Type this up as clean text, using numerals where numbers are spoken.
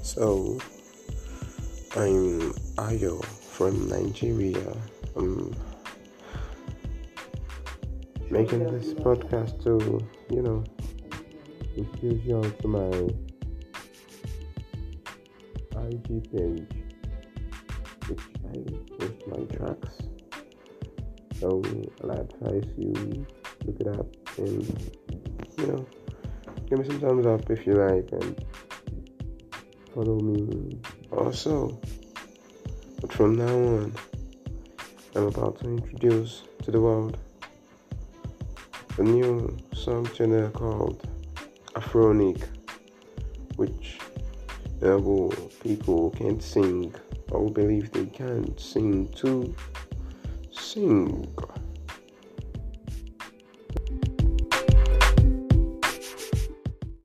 So I'm Ayo from Nigeria. I'm making this podcast to, introduce you all to my IG page, which I post my tracks. So I'll advise you look it up and give me some thumbs up if you like and follow me also. But from now on, I'm about to introduce to the world a new song channel called Afronic, which people can't sing or believe they can't sing to sing.